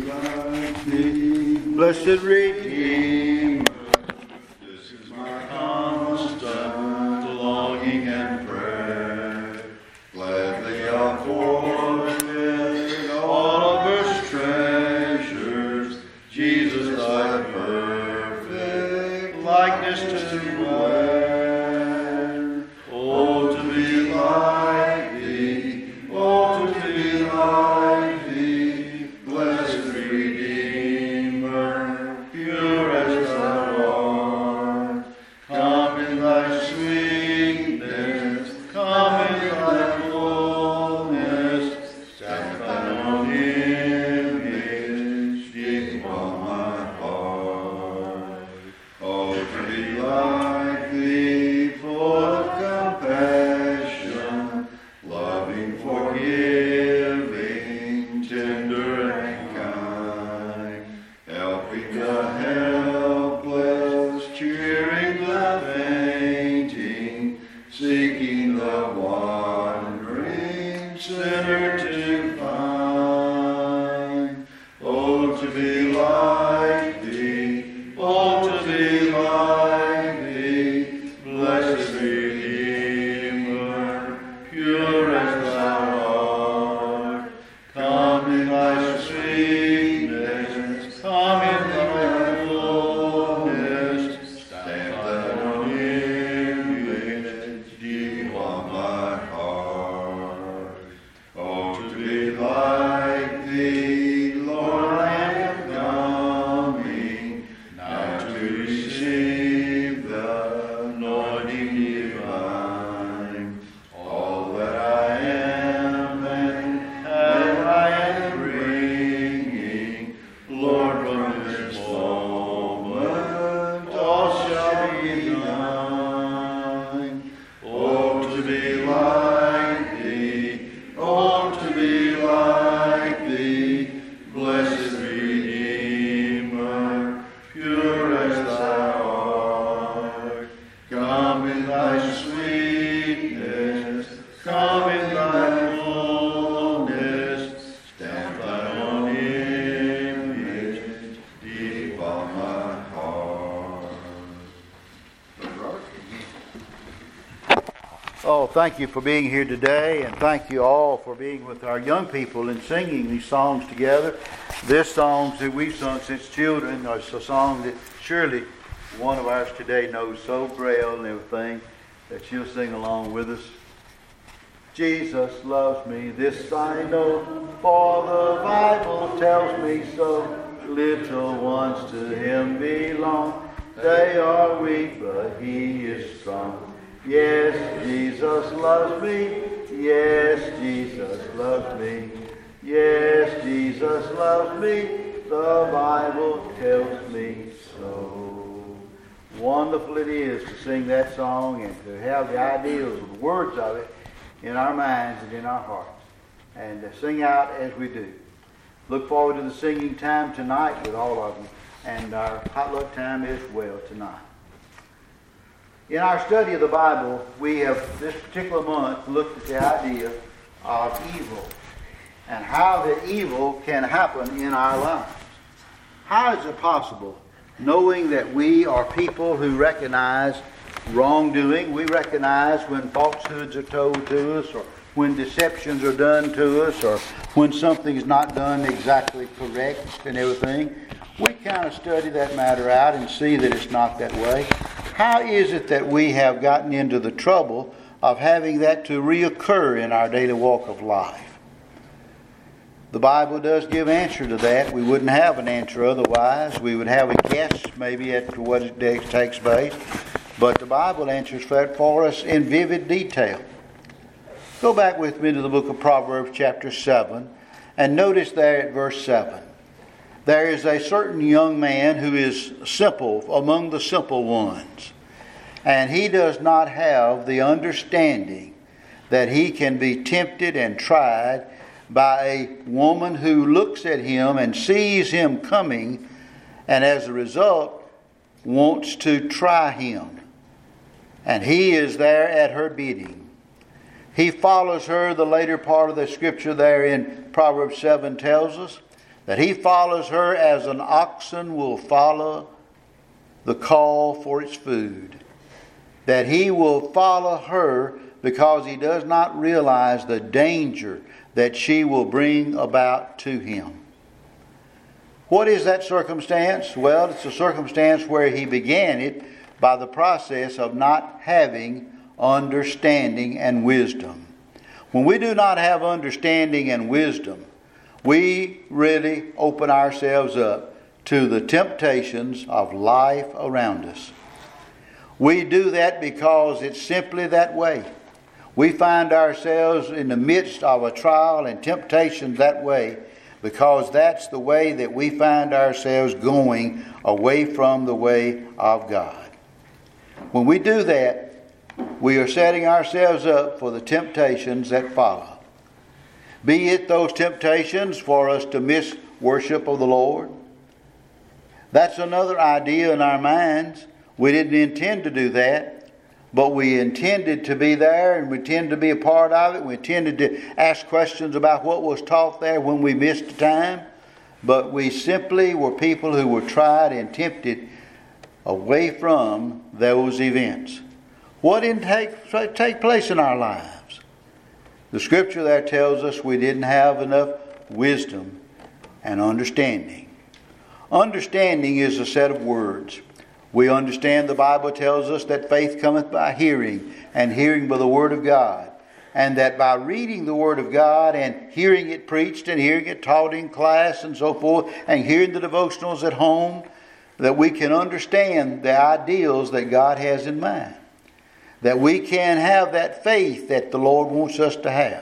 like thee, blessed Redeemer. This is my constant longing and prayer. Gladly I'll forfeit all of earth's treasures, Jesus, thy perfect likeness to wear. Oh, to be like thee, oh, to be like thee, blessed Redeemer, pure as thou art. Come in thy sweetness, come in thy fullness, stamp thine own image deep on my heart. Oh, to be like thee, full of compassion, loving, forgiving, tender and kind, helping the helpless, cheering the fainting, seeking the wandering sinner to find. Oh, to be like thee, oh, to be like thee, blessed Redeemer, pure as thou art. Come in thy sweetness, come in thy fullness, stamp thine own image deep on my heart. Oh, to be like thee, Lord, I am coming, now to receive the anointing divine. All that I am and I am bringing, Lord, from this moment all shall be thine. Oh, to be like thee, oh, to be like thee, blessed Redeemer, pure as thou art. Come in thy sweetness, come in thy fullness, stamp thine own image deep on my heart. Oh, thank you for being here today, and thank you all for being with our young people and singing these songs together. This songs that we've sung since children are a song that surely one of ours today knows so braille and everything that she'll sing along with us. Jesus loves me, this I know, for the Bible tells me so. Little ones to him belong. They are weak, but he is strong. Yes, Jesus loves me. Yes, Jesus loves me. Yes, Jesus loves me. The Bible tells me so. Wonderful it is to sing that song and to have the ideals of the words of it in our minds and in our hearts, and to sing out as we do. Look forward to the singing time tonight with all of you, and our potluck time as well tonight. In our study of the Bible, we have this particular month looked at the idea of evil and how the evil can happen in our lives. How is it possible, knowing that we are people who recognize wrongdoing, we recognize when falsehoods are told to us, or when deceptions are done to us, or when something is not done exactly correct and everything, we kind of study that matter out and see that it's not that way. How is it that we have gotten into the trouble of having that to reoccur in our daily walk of life? The Bible does give answer to that. We wouldn't have an answer otherwise. We would have a guess maybe at what it takes place. But the Bible answers that for us in vivid detail. Go back with me to the book of Proverbs chapter 7 and notice there at verse 7. There is a certain young man who is simple among the simple ones, and he does not have the understanding that he can be tempted and tried by a woman who looks at him and sees him coming, and as a result wants to try him. And he is there at her bidding. He follows her. The later part of the scripture there in Proverbs 7 tells us That he follows her as an oxen will follow the call for its food. That he will follow her because he does not realize the danger that she will bring about to him. What is that circumstance? Well, it's a circumstance where he began it by the process of not having understanding and wisdom. When we do not have understanding and wisdom, we really open ourselves up to the temptations of life around us. We do that because it's simply that way. We find ourselves in the midst of a trial and temptation that way because that's the way that we find ourselves going away from the way of God. When we do that, we are setting ourselves up for the temptations that follow. Be it those temptations for us to miss worship of the Lord. That's another idea in our minds. We didn't intend to do that, but we intended to be there and we intended to be a part of it. We intended to ask questions about what was taught there when we missed the time. But we simply were people who were tried and tempted away from those events. What didn't take place in our lives? The scripture there tells us we didn't have enough wisdom and understanding. Understanding is a set of words. We understand the Bible tells us that faith cometh by hearing, and hearing by the Word of God. And that by reading the Word of God and hearing it preached and hearing it taught in class and so forth, and hearing the devotionals at home, that we can understand the ideals that God has in mind. That we can have that faith that the Lord wants us to have.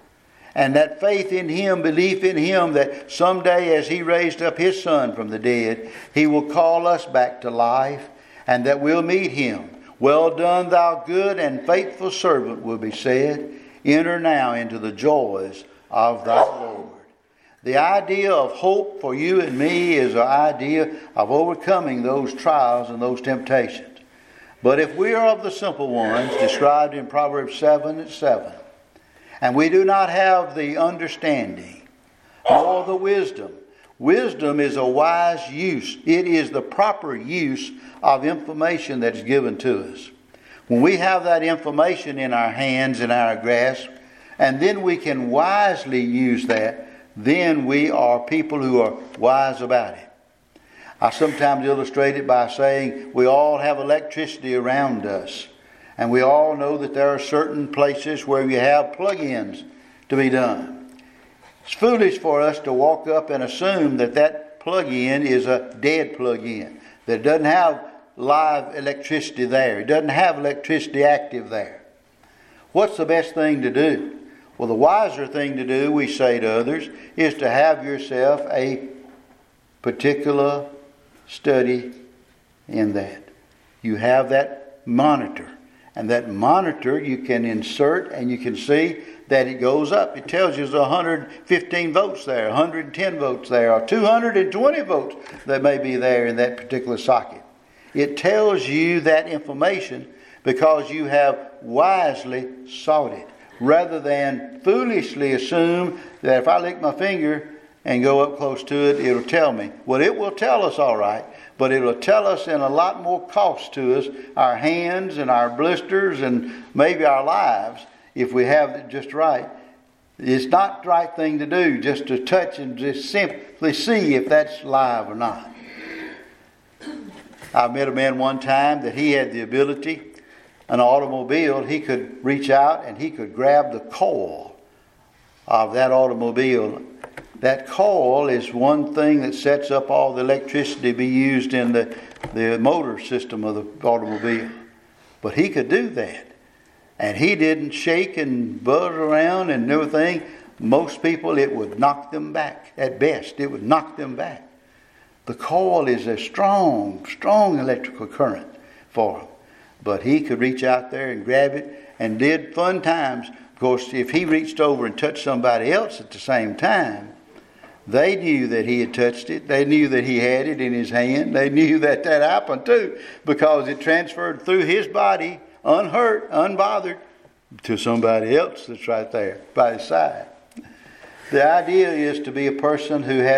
And that faith in Him, belief in Him, that someday as He raised up His Son from the dead, He will call us back to life, and that we'll meet Him. Well done, thou good and faithful servant, will be said. Enter now into the joys of thy Lord. The idea of hope for you and me is the idea of overcoming those trials and those temptations. But if we are of the simple ones described in Proverbs 7:7, and we do not have the understanding nor the wisdom. Wisdom is a wise use. It is the proper use of information that's given to us. When we have that information in our hands, in our grasp, and then we can wisely use that, then we are people who are wise about it. I sometimes illustrate it by saying we all have electricity around us. And we all know that there are certain places where you have plug-ins to be done. It's foolish for us to walk up and assume that that plug-in is a dead plug-in. That it doesn't have live electricity there. It doesn't have electricity active there. What's the best thing to do? Well, the wiser thing to do, we say to others, is to have yourself a particular study in that. You have that monitor. And that monitor you can insert and you can see that it goes up. It tells you there's 115 volts there, 110 volts there, or 220 volts that may be there in that particular socket. It tells you that information because you have wisely sought it, rather than foolishly assume that if I lick my finger and go up close to it, it'll tell me. Well, it will tell us all right, but it'll tell us in a lot more cost to us, our hands and our blisters and maybe our lives, if we have it just right. It's not the right thing to do, just to touch and just simply see if that's live or not. I met a man one time that he had the ability, an automobile, he could reach out and he could grab the coil of that automobile. That coil is one thing that sets up all the electricity to be used in the motor system of the automobile. But he could do that. And he didn't shake and buzz around and everything. Most people, it would knock them back. At best, it would knock them back. The coil is a strong, strong electrical current for him. But he could reach out there and grab it and did fun times. Of course, if he reached over and touched somebody else at the same time, they knew that he had touched it. They knew that he had it in his hand. They knew that that happened too, because it transferred through his body, unhurt, unbothered, to somebody else that's right there by his side. The idea is to be a person who has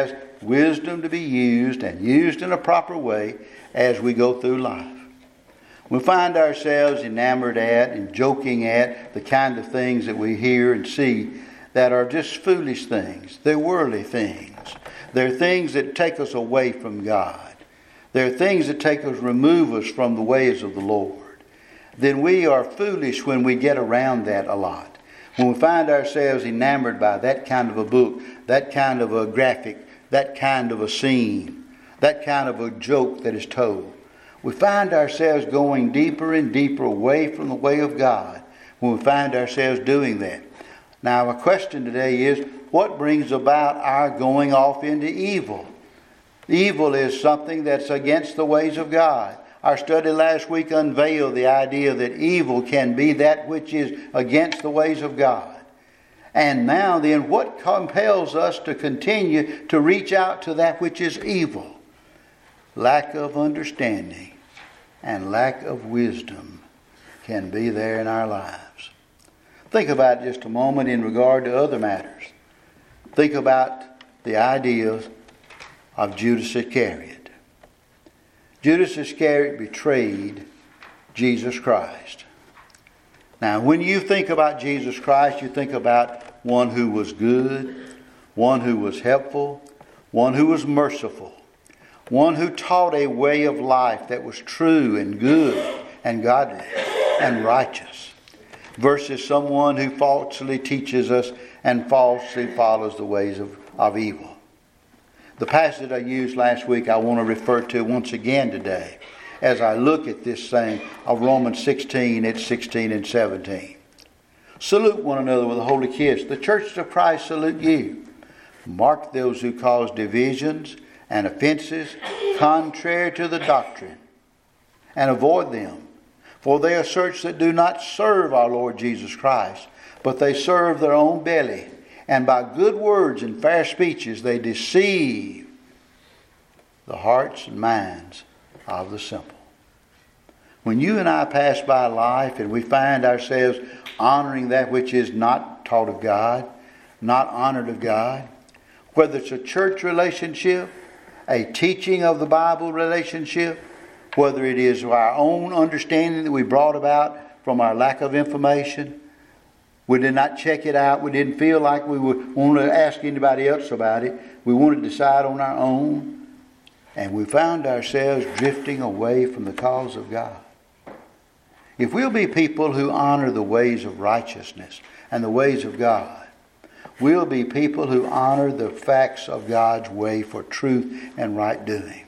wisdom to be used and used in a proper way as we go through life. We find ourselves enamored at and joking at the kind of things that we hear and see that are just foolish things. They're worldly things. They're things that take us away from God. They're things that remove us from the ways of the Lord. Then we are foolish when we get around that a lot. When we find ourselves enamored by that kind of a book, that kind of a graphic, that kind of a scene, that kind of a joke that is told, we find ourselves going deeper and deeper away from the way of God when we find ourselves doing that. Now, my question today is, what brings about our going off into evil? Evil is something that's against the ways of God. Our study last week unveiled the idea that evil can be that which is against the ways of God. And now then, what compels us to continue to reach out to that which is evil? Lack of understanding and lack of wisdom can be there in our lives. Think about it just a moment in regard to other matters. Think about the idea of Judas Iscariot. Judas Iscariot betrayed Jesus Christ. Now, when you think about Jesus Christ, you think about one who was good, one who was helpful, one who was merciful, one who taught a way of life that was true and good and godly and righteous, versus someone who falsely teaches us and falsely follows the ways of evil. The passage I used last week I want to refer to once again today as I look at this thing of Romans 16 at 16 and 17. Salute one another with a holy kiss. The churches of Christ salute you. Mark those who cause divisions and offenses contrary to the doctrine, and avoid them. For they are such that do not serve our Lord Jesus Christ, but they serve their own belly, and by good words and fair speeches they deceive the hearts and minds of the simple. When you and I pass by life and we find ourselves honoring that which is not taught of God, not honored of God, whether it's a church relationship, a teaching of the Bible relationship, whether it is our own understanding that we brought about from our lack of information, we did not check it out, we didn't feel like we would want to ask anybody else about it, we wanted to decide on our own, and we found ourselves drifting away from the cause of God. If we'll be people who honor the ways of righteousness and the ways of God, we'll be people who honor the facts of God's way for truth and right doing.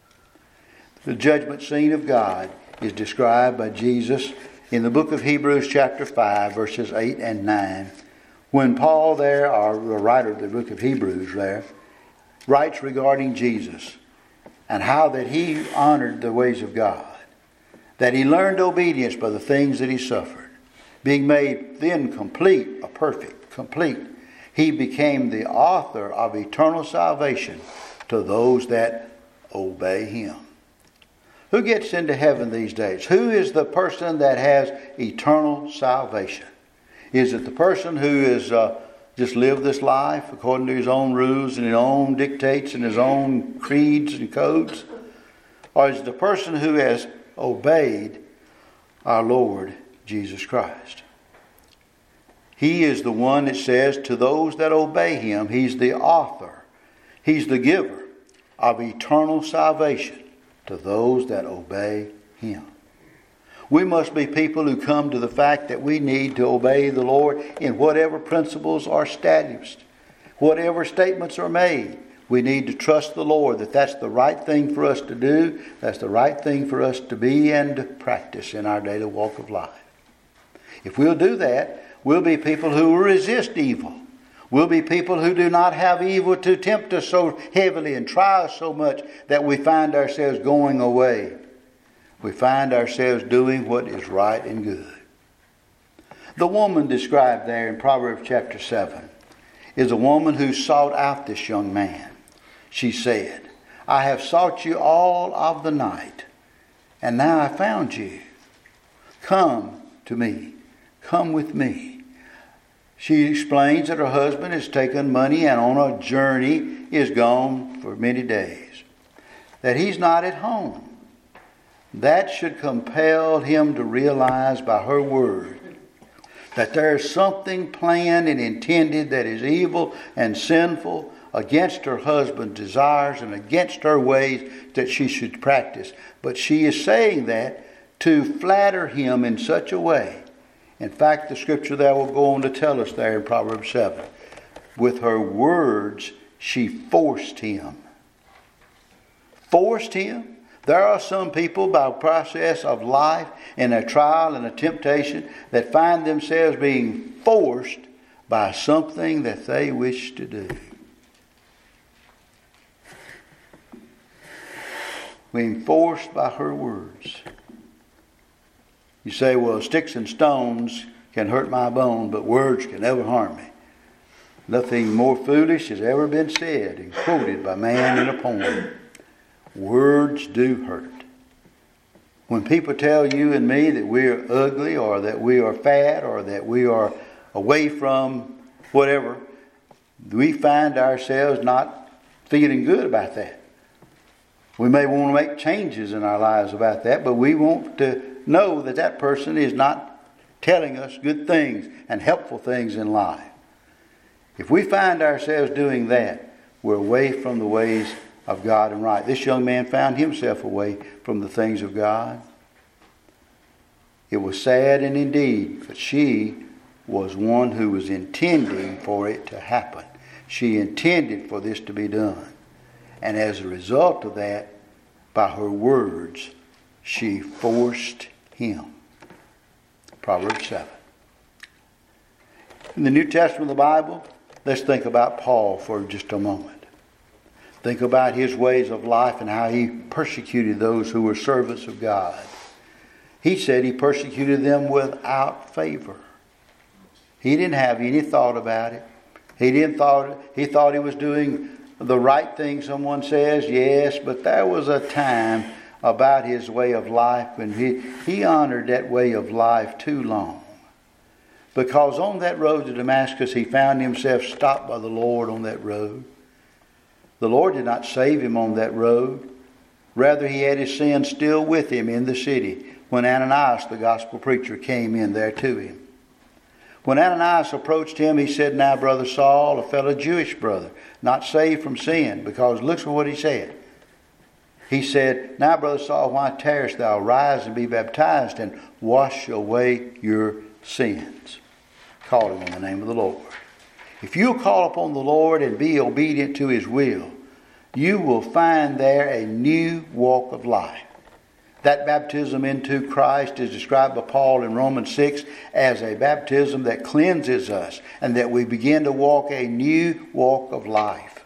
The judgment scene of God is described by Jesus in the book of Hebrews chapter 5 verses 8 and 9. When Paul there, or the writer of the book of Hebrews there, writes regarding Jesus and how that he honored the ways of God, that he learned obedience by the things that he suffered, being made then complete, a perfect, complete. He became the author of eternal salvation to those that obey him. Who gets into heaven these days? Who is the person that has eternal salvation? Is it the person who is just lived this life according to his own rules and his own dictates and his own creeds and codes? Or is it the person who has obeyed our Lord Jesus Christ? He is the one that says to those that obey him, he's the author, he's the giver of eternal salvation to those that obey him. We must be people who come to the fact that we need to obey the Lord in whatever principles are established, whatever statements are made. We need to trust the Lord that that's the right thing for us to do, that's the right thing for us to be and to practice in our daily walk of life. If we'll do that, we'll be people who will resist evil. We'll be people who do not have evil to tempt us so heavily and try us so much that we find ourselves going away. We find ourselves doing what is right and good. The woman described there in Proverbs chapter 7 is a woman who sought out this young man. She said, I have sought you all of the night, and now I found you. Come to me. Come with me. She explains that her husband has taken money and on a journey is gone for many days. That he's not at home. That should compel him to realize by her word that there is something planned and intended that is evil and sinful against her husband's desires and against her ways that she should practice. But she is saying that to flatter him in such a way. In fact, the scripture there will go on to tell us there in Proverbs 7. With her words, she forced him. Forced him? There are some people by a process of life and a trial and a temptation that find themselves being forced by something that they wish to do. Being forced by her words. You say, well, sticks and stones can hurt my bone, but words can never harm me. Nothing more foolish has ever been said and quoted by man in a poem. Words do hurt. When people tell you and me that we are ugly or that we are fat or that we are away from whatever, we find ourselves not feeling good about that. We may want to make changes in our lives about that, but we want to know that that person is not telling us good things and helpful things in life. If we find ourselves doing that, we're away from the ways of God and right. This young man found himself away from the things of God. It was sad and indeed, but she was one who was intending for it to happen. She intended for this to be done. And as a result of that, by her words, she forced him. Proverbs 7. In the New Testament of the Bible, let's think about Paul for just a moment. Think about his ways of life and how he persecuted those who were servants of God. He said he persecuted them without favor. He didn't have any thought about it. He thought he was doing the right thing, someone says, yes, but there was a time about his way of life when he honored that way of life too long. Because on that road to Damascus, he found himself stopped by the Lord on that road. The Lord did not save him on that road. Rather, he had his sin still with him in the city when Ananias, the gospel preacher, came in there to him. When Ananias approached him, he said, now, Brother Saul, a fellow Jewish brother, not saved from sin, because look at what he said. He said, now, Brother Saul, why tarriest thou? Rise and be baptized and wash away your sins. Calling on the name of the Lord. If you'll call upon the Lord and be obedient to his will, you will find there a new walk of life. That baptism into Christ is described by Paul in Romans 6 as a baptism that cleanses us and that we begin to walk a new walk of life.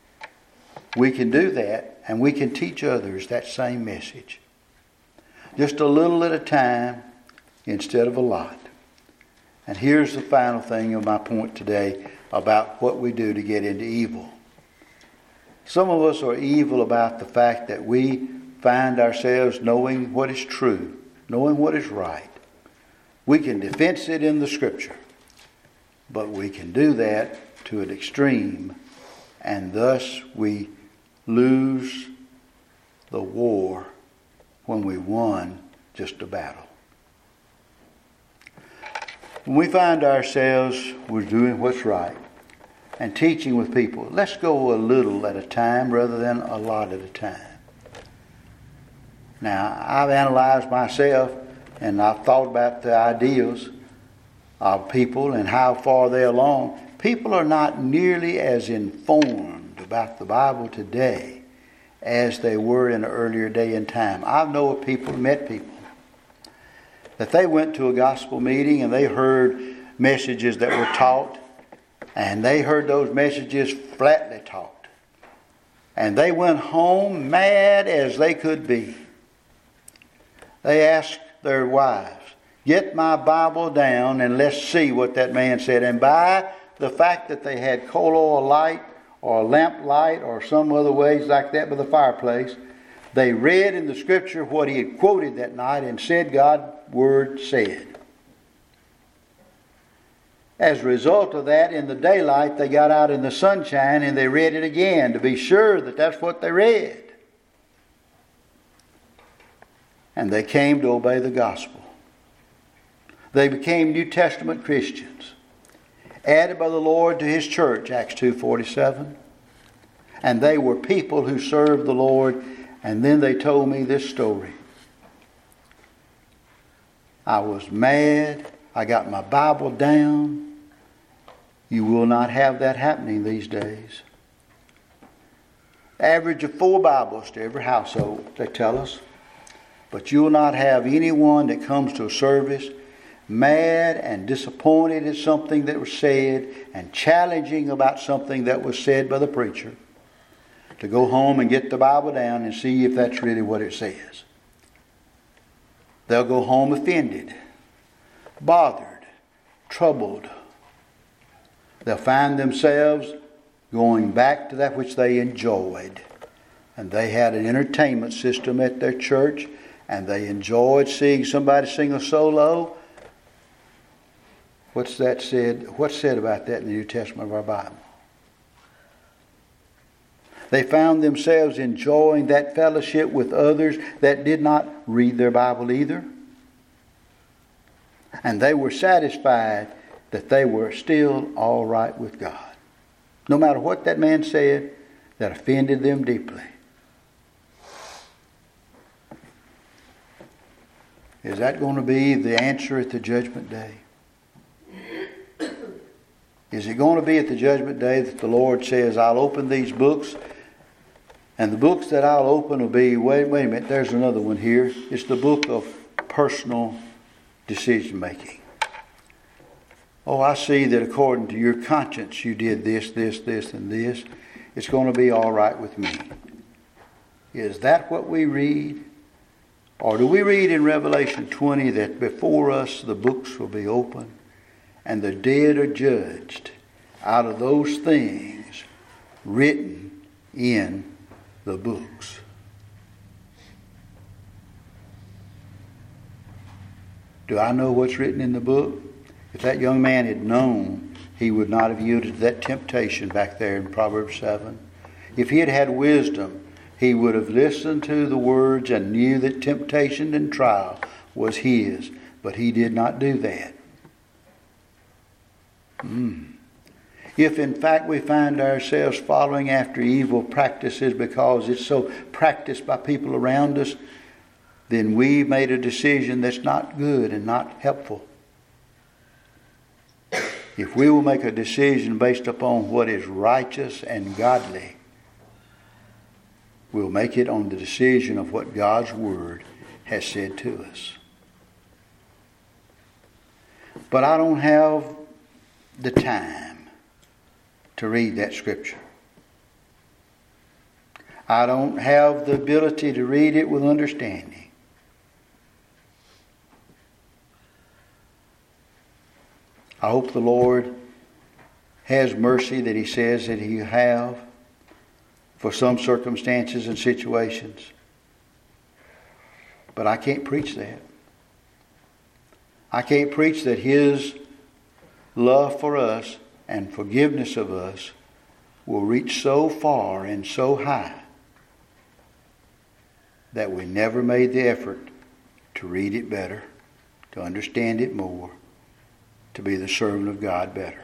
We can do that and we can teach others that same message. Just a little at a time instead of a lot. And here's the final thing of my point today about what we do to get into evil. Some of us are evil about the fact that we find ourselves knowing what is true, knowing what is right. We can defense it in the Scripture, but we can do that to an extreme, and thus we lose the war when we won just a battle. When we find ourselves we're doing what's right and teaching with people, let's go a little at a time rather than a lot at a time. Now, I've analyzed myself and I've thought about the ideals of people and how far they're along. People are not nearly as informed about the Bible today as they were in an earlier day and time. I know of people, met people, that they went to a gospel meeting and they heard messages that were taught, and they heard those messages flatly taught. And they went home mad as they could be. They asked their wives, get my Bible down and let's see what that man said. And by the fact that they had coal oil light or a lamp light or some other ways like that by the fireplace, they read in the Scripture what he had quoted that night and said God's Word said. As a result of that, in the daylight, they got out in the sunshine and they read it again to be sure that that's what they read. And they came to obey the gospel. They became New Testament Christians, added by the Lord to His church, Acts 2:47. And they were people who served the Lord. And then they told me this story. I was mad. I got my Bible down. You will not have that happening these days. Average of 4 Bibles to every household, they tell us. But you will not have anyone that comes to a service mad and disappointed at something that was said and challenging about something that was said by the preacher to go home and get the Bible down and see if that's really what it says. They'll go home offended, bothered, troubled. They'll find themselves going back to that which they enjoyed. And they had an entertainment system at their church, and they enjoyed seeing somebody sing a solo. What's said about that in the New Testament of our Bible? They found themselves enjoying that fellowship with others that did not read their Bible either. And they were satisfied that they were still all right with God. No matter what that man said that offended them deeply. Is that going to be the answer at the judgment day? Is it going to be at the judgment day that the Lord says, I'll open these books, and the books that I'll open will be, wait a minute, there's another one here. It's the book of personal decision making. Oh, I see that according to your conscience you did this, this, this, and this. It's going to be all right with me. Is that what we read? Or do we read in Revelation 20 that before us the books will be open and the dead are judged out of those things written in the books? Do I know what's written in the book? If that young man had known, he would not have yielded to that temptation back there in Proverbs 7. If he had had wisdom, he would have listened to the words and knew that temptation and trial was his. But he did not do that. If in fact we find ourselves following after evil practices because it's so practiced by people around us, then we made a decision that's not good and not helpful. If we will make a decision based upon what is righteous and godly, we'll make it on the decision of what God's Word has said to us. But I don't have the time to read that scripture. I don't have the ability to read it with understanding. I hope the Lord has mercy that He says that He have for some circumstances and situations. But I can't preach that. I can't preach that His love for us and forgiveness of us will reach so far and so high that we never made the effort to read it better, to understand it more, to be the servant of God better.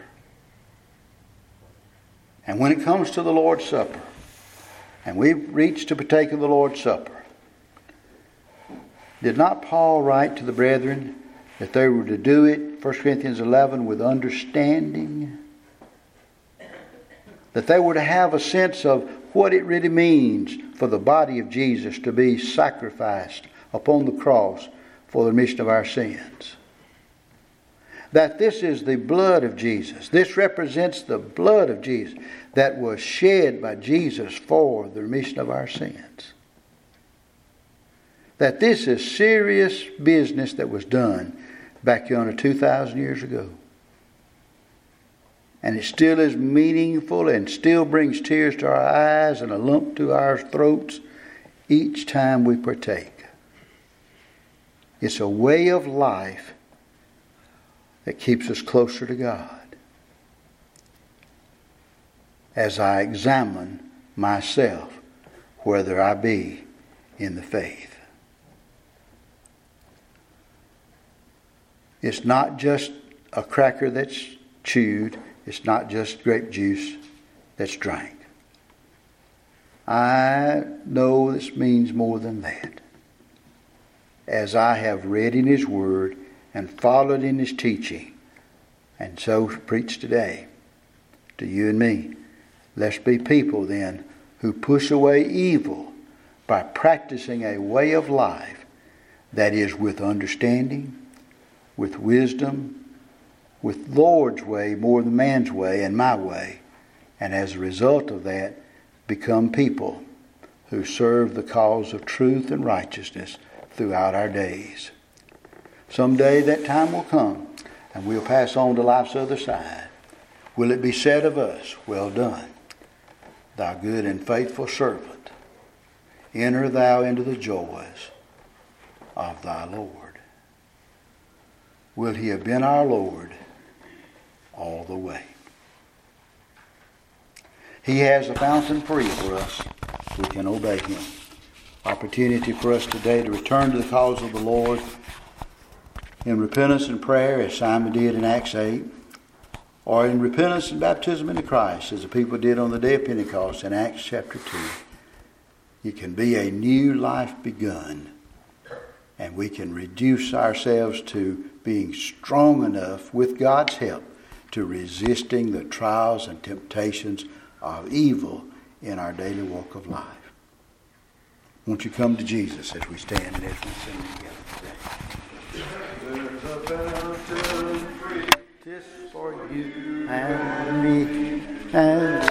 And when it comes to the Lord's Supper, and we reach to partake of the Lord's Supper, did not Paul write to the brethren that they were to do it, 1 Corinthians 11, with understanding? That they were to have a sense of what it really means for the body of Jesus to be sacrificed upon the cross for the remission of our sins. That this is the blood of Jesus. This represents the blood of Jesus that was shed by Jesus for the remission of our sins. That this is serious business that was done back yonder 2,000 years ago. And it still is meaningful and still brings tears to our eyes and a lump to our throats each time we partake. It's a way of life that keeps us closer to God. as I examine myself whether I be in the faith. It's not just a cracker that's chewed. It's not just grape juice that's drank. I know this means more than that. As I have read in His Word and followed in His teaching, and so preach today to you and me, let's be people then who push away evil by practicing a way of life that is with understanding, with wisdom, with Lord's way more than man's way and my way, and as a result of that, become people who serve the cause of truth and righteousness throughout our days. Someday that time will come and we'll pass on to life's other side. Will it be said of us, "Well done, thou good and faithful servant. Enter thou into the joys of thy Lord"? Will He have been our Lord all the way? He has a fountain free for us. We can obey Him. Opportunity for us today to return to the cause of the Lord in repentance and prayer, as Simon did in Acts 8, or in repentance and baptism into Christ, as the people did on the day of Pentecost in Acts chapter 2. It can be a new life begun, and we can reduce ourselves to being strong enough, with God's help, to resisting the trials and temptations of evil in our daily walk of life. Won't you come to Jesus as we stand and as we sing together today? There's a fountain free, 'tis for you and me, and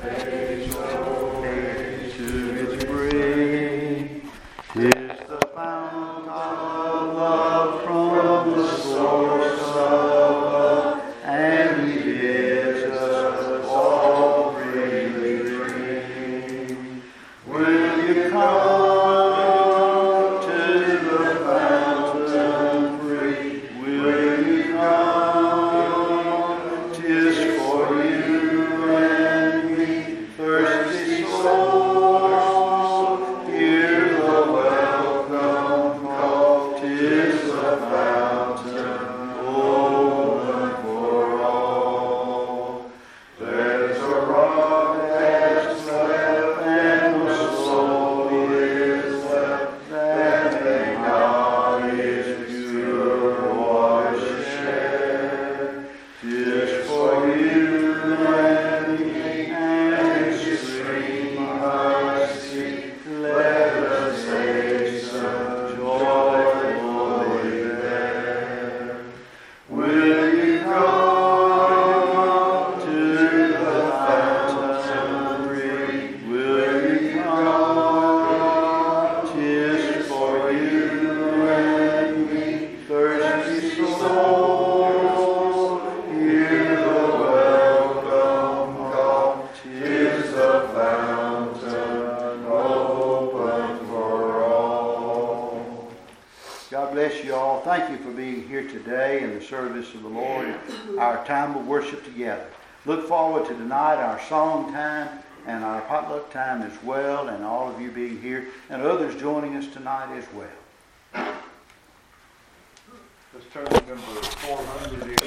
to its brim. 'Tis the fountain of love from the source of love, and He bids us all freely drink. Will you come? Of the Lord, our time of worship together. Look forward to tonight, our song time and our potluck time as well, and all of you being here and others joining us tonight as well. let's turn to number 400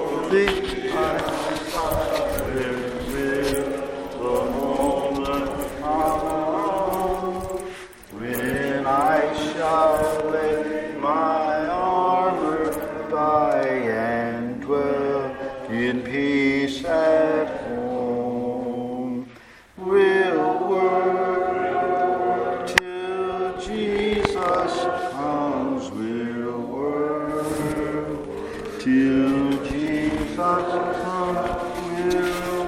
when I shall lay my armor by and dwell in peace at home, will work till Jesus comes, will work till Jesus comes, will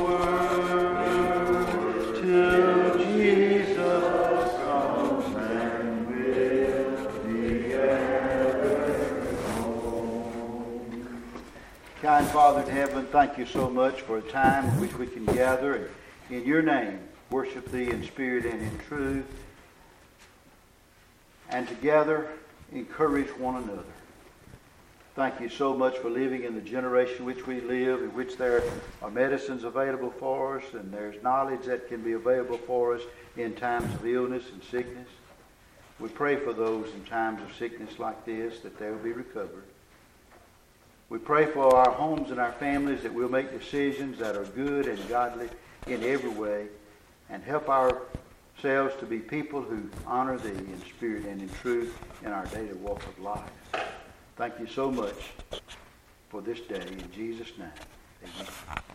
work till Jesus comes, and will be ever home. Kind Father in heaven, thank you so much for a time in which we can gather and in your name worship thee in spirit and in truth, and together encourage one another. Thank you so much for living in the generation which we live, in which there are medicines available for us, and there's knowledge that can be available for us in times of illness and sickness. We pray for those in times of sickness like this, that they will be recovered. We pray for our homes and our families, that we'll make decisions that are good and godly in every way, and help ourselves to be people who honor Thee in spirit and in truth in our daily walk of life. Thank you so much for this day. In Jesus' name, amen.